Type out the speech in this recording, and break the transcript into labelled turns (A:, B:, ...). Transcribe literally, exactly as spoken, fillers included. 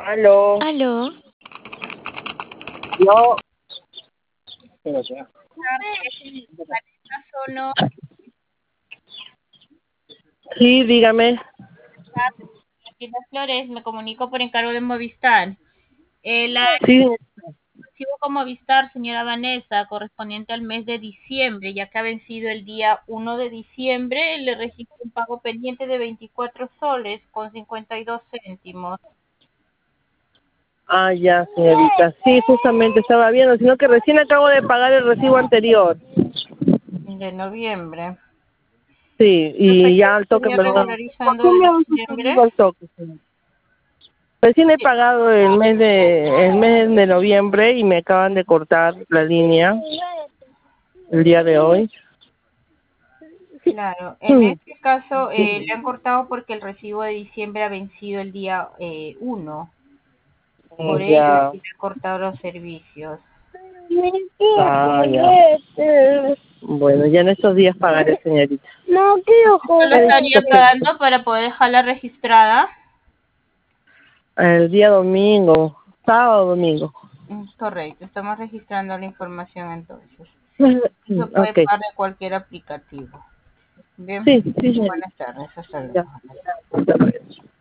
A: Aló,
B: Aló,
A: yo,
C: Tardes, Vanessa Sono,
A: sí, dígame.
C: Martina Flores, me comunico por encargo de Movistar. Eh, la
A: Sí,
C: recibo con Movistar, señora Vanessa, correspondiente al mes de diciembre, ya que ha vencido el día uno de diciembre, le registro un pago pendiente de veinticuatro soles con cincuenta y dos céntimos
A: ah, ya, señorita. Sí, justamente estaba viendo, sino que recién acabo de pagar el recibo anterior.
C: de noviembre.
A: Sí,
C: ¿No
A: y
C: estaría
A: ya al toque
C: señor
A: me lo van. ¿Por
C: regularizando
A: qué
C: el
A: me
C: de
A: han
C: diciembre?
A: suspendido al toque, señor? Recién he pagado el mes de el mes de noviembre y me acaban de cortar la línea el día de hoy.
C: Claro, en este caso eh, le han cortado porque el recibo de diciembre ha vencido el día eh, uno. Por ello es
A: Ya.
C: que le han cortado los servicios.
A: Ah, ya. Bueno, ya en estos días pagaré, señorita. No quiero
C: ¿Esto lo estaría pagando para poder dejarla registrada?
A: El día domingo, sábado domingo.
C: Mm, correcto, estamos registrando la información entonces. Eso puede
A: Ok.
C: pagar de cualquier aplicativo. Bien,
A: Sí, sí, señorita.
C: buenas tardes, hasta luego.
A: Ya. Hasta luego.